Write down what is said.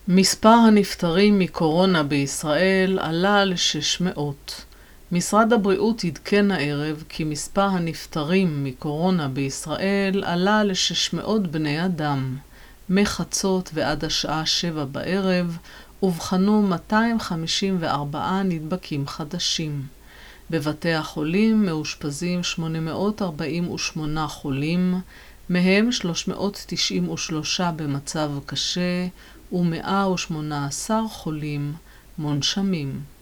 מספר הנפטרים מקורונה בישראל עלה ל-600. משרד הבריאות עדכן הערב כי מספר הנפטרים מקורונה בישראל עלה ל-600 בני אדם. מחצות ועד השעה 7 בערב אובחנו 254 נדבקים חדשים. בבתי החולים מאושפזים 848 חולים, מהם 393 במצב קשה ו118 חולים מונשמים.